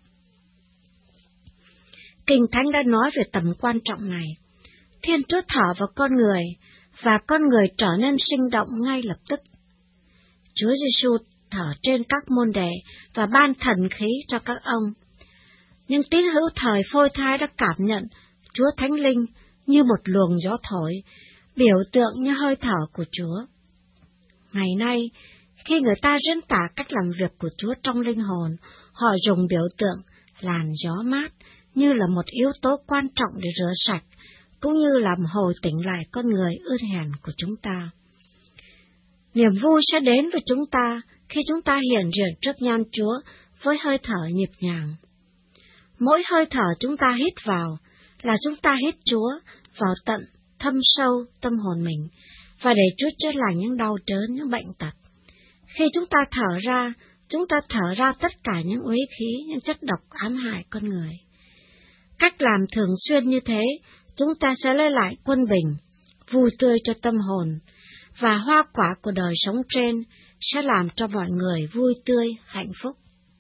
Kinh Thánh đã nói về tầm quan trọng này. Thiên Chúa thở vào con người, và con người trở nên sinh động ngay lập tức. Chúa Giêsu thở trên các môn đệ và ban thần khí cho các ông. Nhưng tín hữu thời phôi thai đã cảm nhận Chúa Thánh Linh như một luồng gió thổi, biểu tượng như hơi thở của Chúa. Ngày nay, khi người ta diễn tả cách làm việc của Chúa trong linh hồn, họ dùng biểu tượng làn gió mát như là một yếu tố quan trọng để rửa sạch, cũng như làm hồi tỉnh lại con người ươn hèn của chúng ta. Niềm vui sẽ đến với chúng ta khi chúng ta hiện diện trước nhan Chúa với hơi thở nhịp nhàng. Mỗi hơi thở chúng ta hít vào là chúng ta hít Chúa vào tận thâm sâu tâm hồn mình, và để Chúa chữa lành những đau đớn, những bệnh tật. Khi chúng ta thở ra tất cả những uế khí, những chất độc ám hại con người. Cách làm thường xuyên như thế, chúng ta sẽ lấy lại quân bình, vui tươi cho tâm hồn, và hoa quả của đời sống trên sẽ làm cho mọi người vui tươi, hạnh phúc.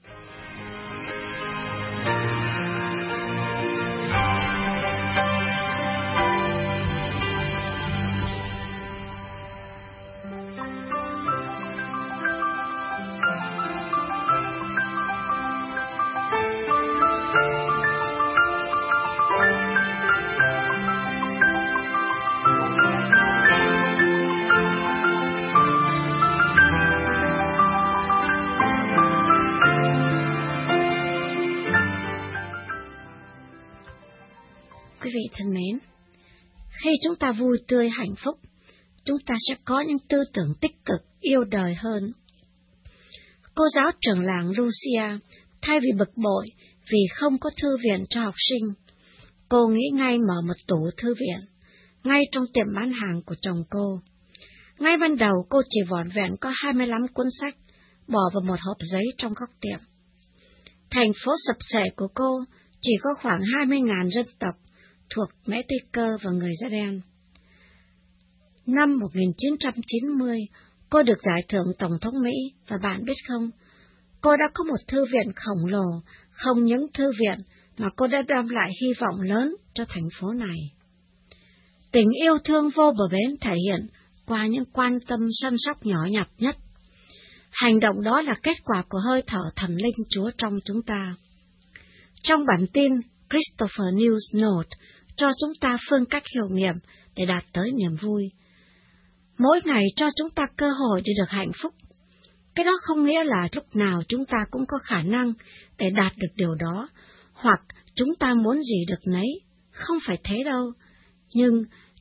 Quý vị thân mến, khi chúng ta vui tươi hạnh phúc, chúng ta sẽ có những tư tưởng tích cực, yêu đời hơn. Cô giáo trưởng làng Lucia, thay vì bực bội vì không có thư viện cho học sinh, cô nghĩ ngay mở một tủ thư viện, ngay trong tiệm bán hàng của chồng cô. Ngay ban đầu cô chỉ vỏn vẹn có 25 cuốn sách, bỏ vào một hộp giấy trong góc tiệm. Thành phố sập sệ của cô chỉ có khoảng 20.000 dân tộc thuộc Mexico và người da đen. Năm 1990, cô được giải thưởng Tổng thống Mỹ, và bạn biết không, cô đã có một thư viện khổng lồ, không những thư viện mà cô đã đem lại hy vọng lớn cho thành phố này. Tình yêu thương vô bờ bến thể hiện qua những quan tâm săn sóc nhỏ nhặt nhất. Hành động đó là kết quả của hơi thở thần linh Chúa trong chúng ta. Trong bản tin Christopher News Note cho chúng ta phương cách hiệu nghiệm để đạt tới niềm vui. Mỗi ngày cho chúng ta cơ hội để được hạnh phúc. Cái đó không nghĩa là lúc nào chúng ta cũng có khả năng để đạt được điều đó, hoặc chúng ta muốn gì được nấy, không phải thế đâu. Nhưng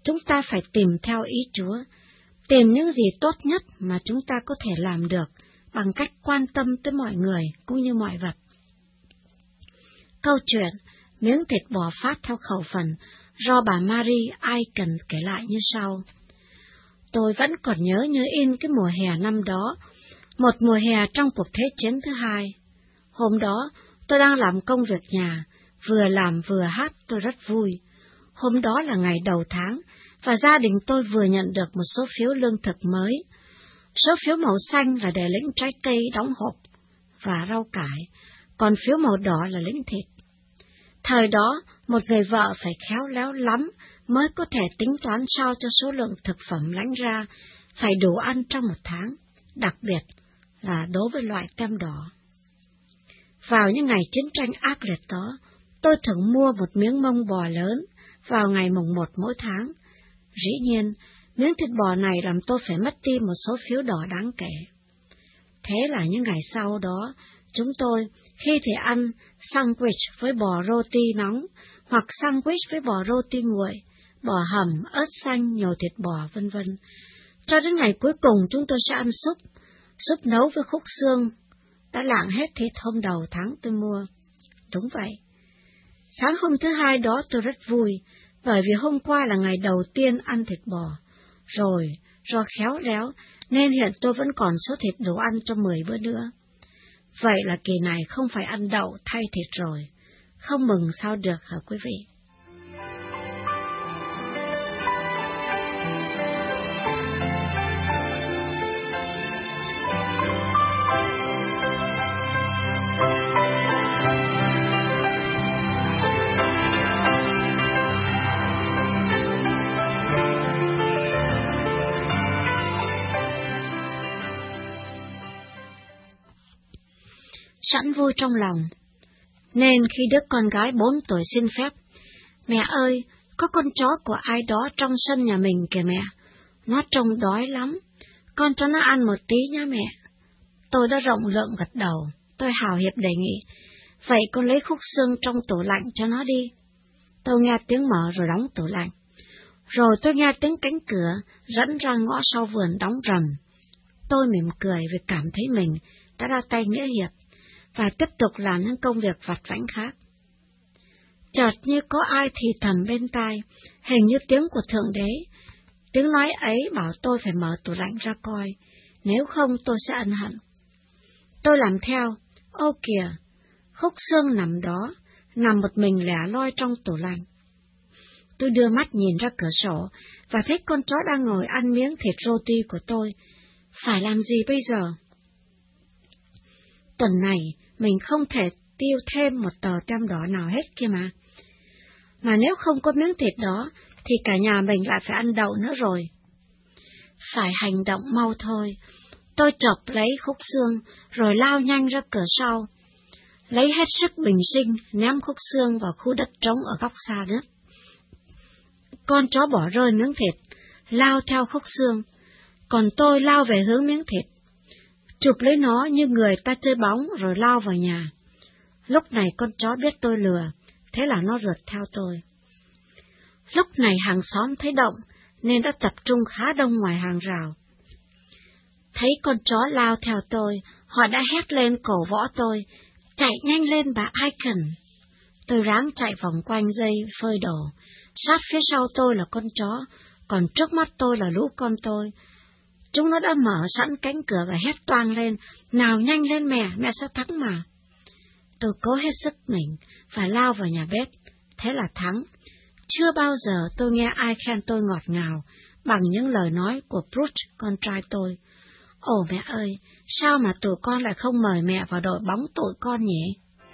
Chúng ta phải tìm theo ý Chúa, tìm những gì tốt nhất mà chúng ta có thể làm được bằng cách quan tâm tới mọi người cũng như mọi vật. Câu chuyện miếng thịt bò phát theo khẩu phần do bà Marie Aiken kể lại như sau. Tôi vẫn còn nhớ như in cái mùa hè năm đó, một mùa hè trong cuộc Thế chiến thứ hai. Hôm đó, tôi đang làm công việc nhà, vừa làm vừa hát, tôi rất vui. Hôm đó là ngày đầu tháng, và gia đình tôi vừa nhận được một số phiếu lương thực mới. Số phiếu màu xanh là để lĩnh trái cây đóng hộp và rau cải, còn phiếu màu đỏ là lĩnh thịt. Thời đó, một người vợ phải khéo léo lắm mới có thể tính toán sao cho số lượng thực phẩm lãnh ra phải đủ ăn trong một tháng, đặc biệt là đối với loại kem đỏ. Vào những ngày chiến tranh ác liệt đó, tôi thường mua một miếng mông bò lớn vào ngày mùng 1 mỗi tháng. Dĩ nhiên, miếng thịt bò này làm tôi phải mất đi một số phiếu đỏ đáng kể. Thế là những ngày sau đó, chúng tôi khi thì ăn sandwich với bò roti nóng, hoặc sandwich với bò roti nguội, bò hầm, ớt xanh, nhồi thịt bò, vân vân. Cho đến ngày cuối cùng chúng tôi sẽ ăn súp nấu với khúc xương, đã lạng hết thịt hôm đầu tháng tôi mua. Đúng vậy. Sáng hôm thứ hai đó tôi rất vui, bởi vì hôm qua là ngày đầu tiên ăn thịt bò. Rồi, do khéo léo, nên hiện tôi vẫn còn số thịt đủ ăn cho 10 bữa nữa. Vậy là kỳ này không phải ăn đậu thay thịt rồi. Không mừng sao được hả quý vị? Sẵn vui trong lòng, nên khi đứa con gái 4 tuổi xin phép, mẹ ơi, có con chó của ai đó trong sân nhà mình kìa mẹ, nó trông đói lắm, con cho nó ăn một tí nhá mẹ. Tôi đã rộng lượng gật đầu, tôi hào hiệp đề nghị, vậy con lấy khúc xương trong tủ lạnh cho nó đi. Tôi nghe tiếng mở rồi đóng tủ lạnh, rồi tôi nghe tiếng cánh cửa dẫn ra ngõ sau vườn đóng rầm. Tôi mỉm cười vì cảm thấy mình đã ra tay nghĩa hiệp, và tiếp tục làm những công việc vặt vãnh khác. Chợt như có ai thì thầm bên tai, hình như tiếng của Thượng Đế. Tiếng nói ấy bảo tôi phải mở tủ lạnh ra coi, nếu không tôi sẽ ân hận. Tôi làm theo, ô kìa, khúc xương nằm đó, nằm một mình lẻ loi trong tủ lạnh. Tôi đưa mắt nhìn ra cửa sổ, và thấy con chó đang ngồi ăn miếng thịt roti của tôi. Phải làm gì bây giờ? Tuần này, mình không thể tiêu thêm một tờ tem đỏ nào hết kia mà. Mà nếu không có miếng thịt đó, thì cả nhà mình lại phải ăn đậu nữa rồi. Phải hành động mau thôi. Tôi chộp lấy khúc xương, rồi lao nhanh ra cửa sau. Lấy hết sức bình sinh, ném khúc xương vào khu đất trống ở góc xa nhất. Con chó bỏ rơi miếng thịt, lao theo khúc xương, còn tôi lao về hướng miếng thịt. Chụp lấy nó như người ta chơi bóng rồi lao vào nhà. Lúc này con chó biết tôi lừa, thế là nó rượt theo tôi. Lúc này hàng xóm thấy động, nên đã tập trung khá đông ngoài hàng rào. Thấy con chó lao theo tôi, họ đã hét lên cổ võ tôi, chạy nhanh lên bà Aiken. Tôi ráng chạy vòng quanh dây phơi đồ, sát phía sau tôi là con chó, còn trước mắt tôi là lũ con tôi. Chúng nó đã mở sẵn cánh cửa và hét toang lên, nào nhanh lên mẹ sẽ thắng mà. Tôi cố hết sức mình và lao vào nhà bếp, thế là thắng. Chưa bao giờ tôi nghe ai khen tôi ngọt ngào bằng những lời nói của Bruce, con trai tôi. Ồ mẹ ơi, sao mà tụi con lại không mời mẹ vào đội bóng tụi con nhỉ?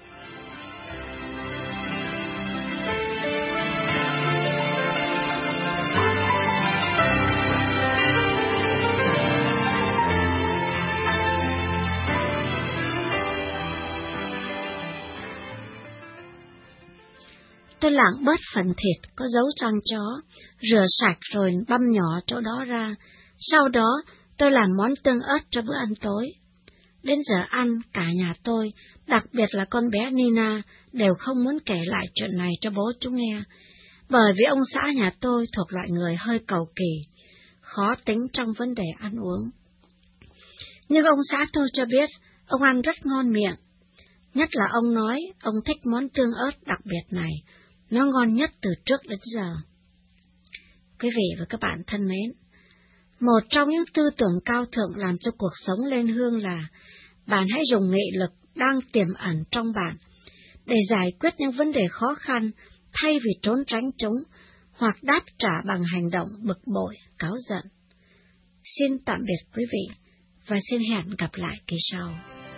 Tôi lạng bớt phần thịt có dấu răng chó, rửa sạch rồi băm nhỏ chỗ đó ra. Sau đó, tôi làm món tương ớt cho bữa ăn tối. Đến giờ ăn, cả nhà tôi, đặc biệt là con bé Nina, đều không muốn kể lại chuyện này cho bố chúng nghe. bởi vì ông xã nhà tôi thuộc loại người hơi cầu kỳ, khó tính trong vấn đề ăn uống. Nhưng ông xã tôi cho biết ông ăn rất ngon miệng, nhất là ông nói ông thích món tương ớt đặc biệt này, nó ngon nhất từ trước đến giờ. Quý vị và các bạn thân mến, một trong những tư tưởng cao thượng làm cho cuộc sống lên hương là bạn hãy dùng nghị lực đang tiềm ẩn trong bạn để giải quyết những vấn đề khó khăn thay vì trốn tránh chúng hoặc đáp trả bằng hành động bực bội, cáu giận. Xin tạm biệt quý vị và xin hẹn gặp lại kỳ sau.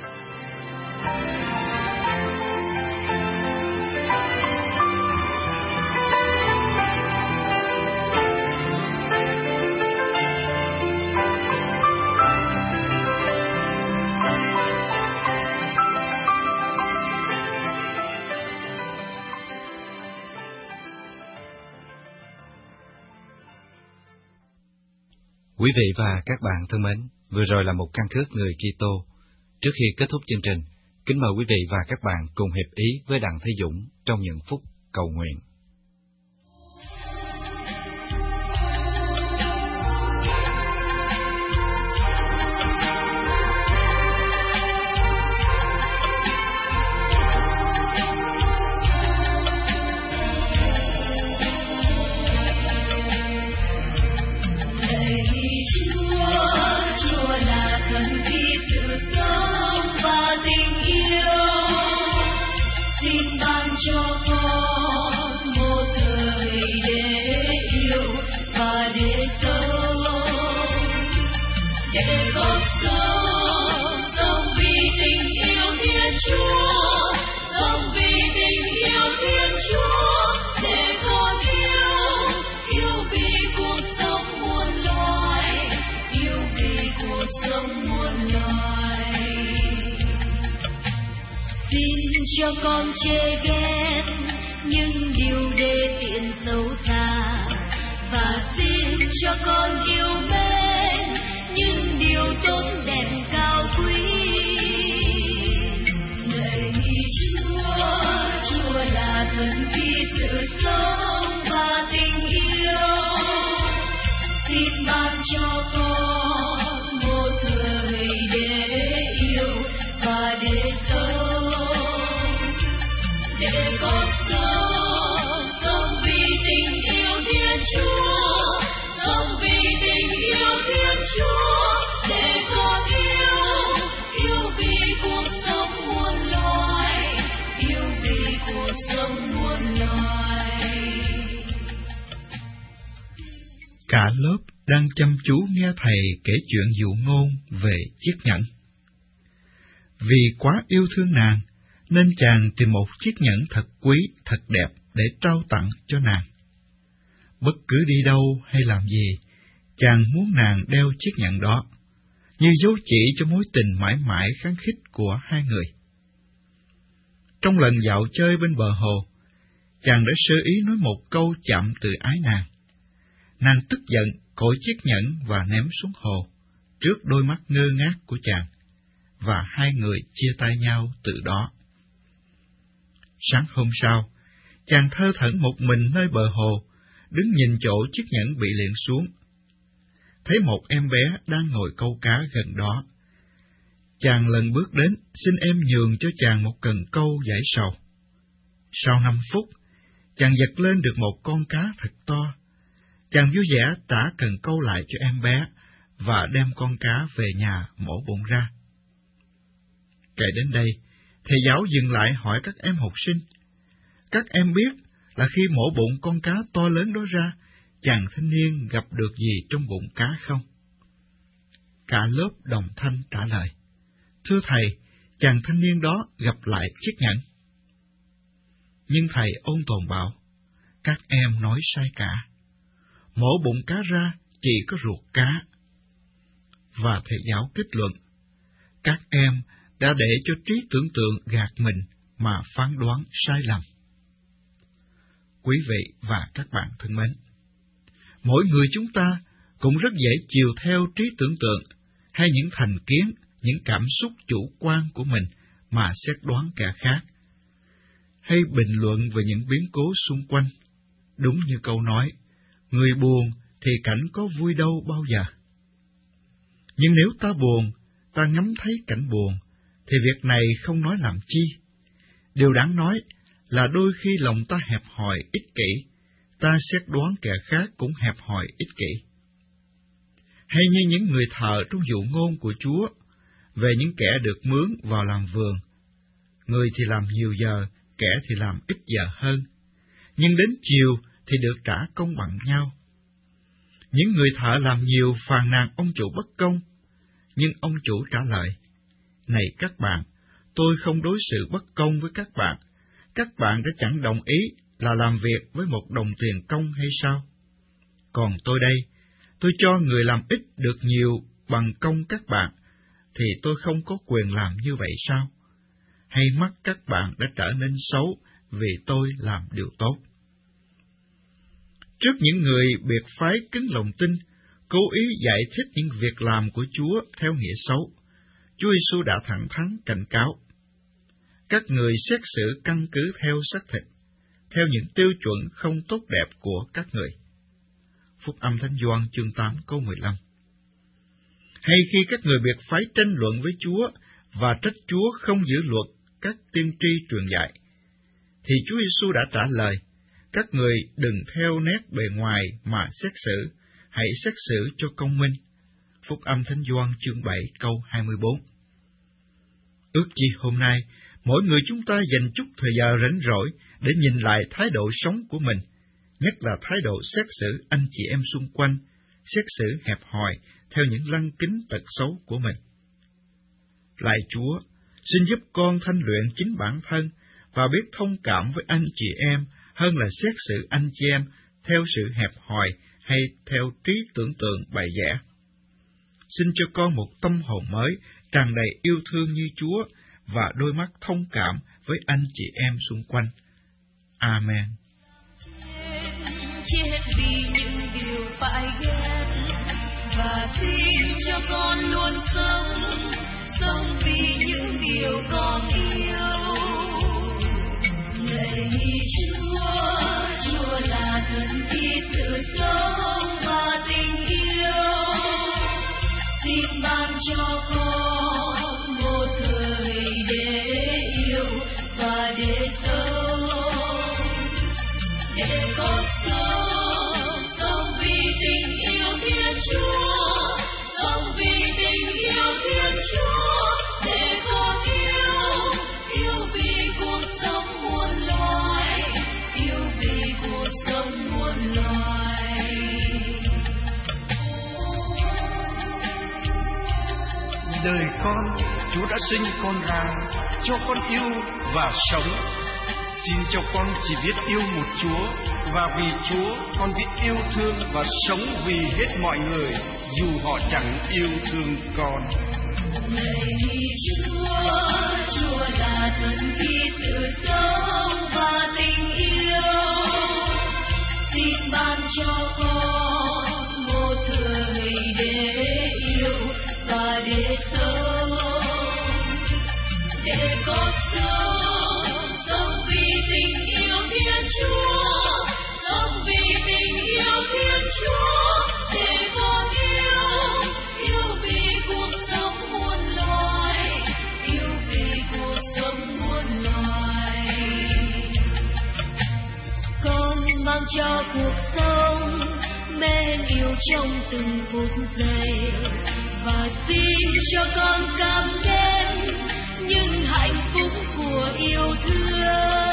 Quý vị và các bạn thân mến, vừa rồi là một căn cước người Kitô. Trước khi kết thúc chương trình, kính mời quý vị và các bạn cùng hiệp ý với Đặng Thế Dũng trong những phút cầu nguyện. Cho con chê ghét những điều đê tiện xấu xa, và xin cho con yêu mến những điều tốt đẹp cao quý. Lạy Chúa là thần khí sự sống và tình yêu, xin ban cho con một thời để yêu và để sống. Để con sống vì tình yêu Thiên Chúa, sống vì tình yêu Thiên Chúa. Để con yêu vì cuộc sống muôn loài, yêu vì cuộc sống muôn loài. Cả lớp đang chăm chú nghe thầy kể chuyện dụ ngôn về chiếc nhẫn. Vì quá yêu thương nàng, nên chàng tìm một chiếc nhẫn thật quý, thật đẹp để trao tặng cho nàng. Bất cứ đi đâu hay làm gì, chàng muốn nàng đeo chiếc nhẫn đó, như dấu chỉ cho mối tình mãi mãi khăng khít của hai người. Trong lần dạo chơi bên bờ hồ, chàng đã sơ ý nói một câu chạm từ ái nàng. Nàng tức giận cội chiếc nhẫn và ném xuống hồ, trước đôi mắt ngơ ngác của chàng, và hai người chia tay nhau từ đó. Sáng hôm sau, chàng thơ thẩn một mình nơi bờ hồ, đứng nhìn chỗ chiếc nhẫn bị liệng xuống. Thấy một em bé đang ngồi câu cá gần đó. Chàng lần bước đến, xin em nhường cho chàng một cần câu giải sầu. Sau 5 phút, chàng giật lên được một con cá thật to. Chàng vui vẻ trả cần câu lại cho em bé, và đem con cá về nhà mổ bụng ra. Kể đến đây, thầy giáo dừng lại hỏi các em học sinh, các em biết là khi mổ bụng con cá to lớn đó ra, chàng thanh niên gặp được gì trong bụng cá không? Cả lớp đồng thanh trả lời, thưa thầy, chàng thanh niên đó gặp lại chiếc nhẫn. Nhưng thầy ôn tồn bảo, các em nói sai cả. Mổ bụng cá ra chỉ có ruột cá. Và thầy giáo kết luận, các em đã để cho trí tưởng tượng gạt mình mà phán đoán sai lầm. Quý vị và các bạn thân mến, mỗi người chúng ta cũng rất dễ chiều theo trí tưởng tượng hay những thành kiến, những cảm xúc chủ quan của mình mà xét đoán kẻ khác, hay bình luận về những biến cố xung quanh, Đúng như câu nói, người buồn thì cảnh có vui đâu bao giờ. Nhưng nếu ta buồn, ta ngắm thấy cảnh buồn, thì việc này không nói làm chi. Điều đáng nói là đôi khi lòng ta hẹp hòi ích kỷ, ta xét đoán kẻ khác cũng hẹp hòi ích kỷ. Hay như những người thợ trong dụ ngôn của Chúa, về những kẻ được mướn vào làm vườn. Người thì làm nhiều giờ, kẻ thì làm ít giờ hơn, nhưng đến chiều thì được trả công bằng nhau. Những người thợ làm nhiều phàn nàn ông chủ bất công, nhưng ông chủ trả lời: Này các bạn, tôi không đối xử bất công với các bạn đã chẳng đồng ý là làm việc với một đồng tiền công hay sao? Còn tôi đây, tôi cho người làm ít được nhiều bằng công các bạn, thì tôi không có quyền làm như vậy sao? Hay mắt các bạn đã trở nên xấu vì tôi làm điều tốt? Trước những người biệt phái cứng lòng tin, cố ý giải thích những việc làm của Chúa theo nghĩa xấu, Chúa Giêsu đã thẳng thắn cảnh cáo: Các người xét xử căn cứ theo xác thịt, theo những tiêu chuẩn không tốt đẹp của các người. Phúc âm Thánh Gioan chương 8 câu 15. Hay khi các người biệt phái tranh luận với Chúa và trách Chúa không giữ luật các tiên tri truyền dạy, thì Chúa Giêsu đã trả lời: Các người đừng theo nét bề ngoài mà xét xử, hãy xét xử cho công minh. Phúc âm Thánh Gioan chương 7 câu 24. Ước chi hôm nay, mỗi người chúng ta dành chút thời giờ rảnh rỗi để nhìn lại thái độ sống của mình, nhất là thái độ xét xử anh chị em xung quanh, xét xử hẹp hòi theo những lăng kính tật xấu của mình. Lạy Chúa, xin giúp con thanh luyện chính bản thân và biết thông cảm với anh chị em hơn là xét xử anh chị em theo sự hẹp hòi hay theo trí tưởng tượng bày vẽ. Xin cho con một tâm hồn mới, tràn đầy yêu thương như Chúa và đôi mắt thông cảm với anh chị em xung quanh. Amen. Chết vì những điều phải ghét, và xin cho con luôn sống vì những điều con yêu. Lạy Chúa là thần khi sự sống và tình yêu, xin ban cho con một thời để yêu và để sống, để con sống vì tình yêu Thiên Chúa, sống vì tình yêu Thiên Chúa, để con yêu vì cuộc sống muôn loài, yêu vì cuộc sống muôn loài. Đời con, Chúa đã sinh con ra cho con yêu và sống. Xin cho con chỉ biết yêu một Chúa, và vì Chúa con biết yêu thương và sống vì hết mọi người, dù họ chẳng yêu thương con. Lạy Chúa là thần khi sự sống và tình yêu, xin ban cho con một thời để yêu và để sống, để con sống vì tình yêu Thiên Chúa, sống vì tình yêu Thiên Chúa, để con yêu vì cuộc sống muôn loài, yêu vì cuộc sống muôn loài. Con mang cho cuộc sống mến yêu trong từng phút giây, và xin cho con cảm đến những hạnh phúc của yêu thương.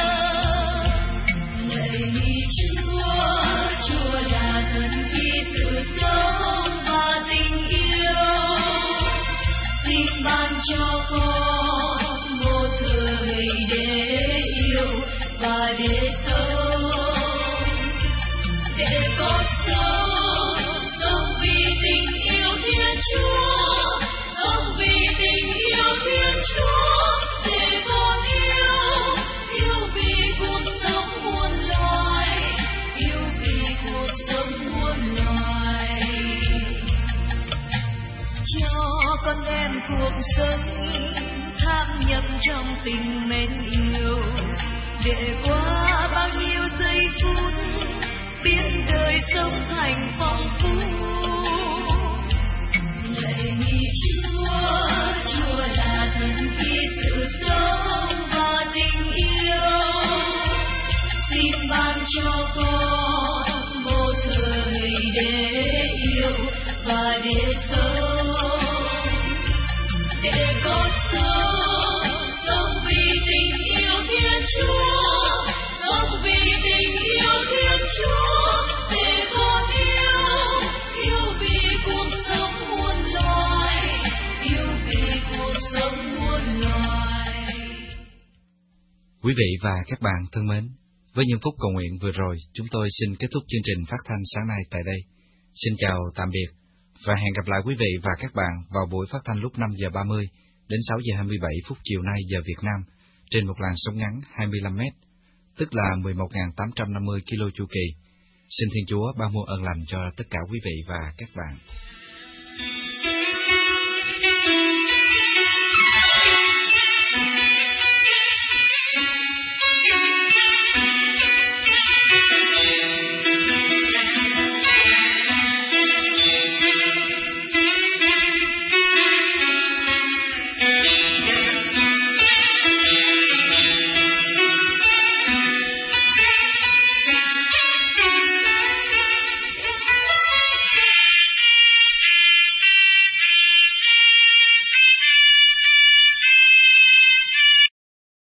Lạy Chúa là thần khi sự sống và tình yêu, xin ban cho con một thời để yêu và để sống, để con sống vì tình yêu Thiên Chúa, sống vì tình yêu Thiên Chúa, để con yêu vì cuộc sống muôn loài, yêu vì cuộc sống muôn loài. Cho con đem cuộc sống thâm nhập trong tình mến yêu, để qua bao nhiêu giây phút hạnh phong phú. Lạy Chúa, Chúa là thần khí sự sống và tình yêu. Xin ban cho con một thời để yêu và để sống, để con sống vì tình yêu Thiên Chúa, sống vì tình yêu Thiên Chúa, để con yêu vì cuộc sống muôn loài, yêu vì cuộc sống muôn loài. Quý vị và các bạn thân mến, với những phút cầu nguyện vừa rồi, chúng tôi xin kết thúc chương trình phát thanh sáng nay tại đây. Xin chào tạm biệt và hẹn gặp lại quý vị và các bạn vào buổi phát thanh lúc 5 giờ 30 đến 6 giờ 27 phút chiều nay giờ Việt Nam trên một làn sóng ngắn 25 m, tức là 11.850 km chu kỳ. Xin Thiên Chúa ban muôn ơn lành cho tất cả quý vị và các bạn.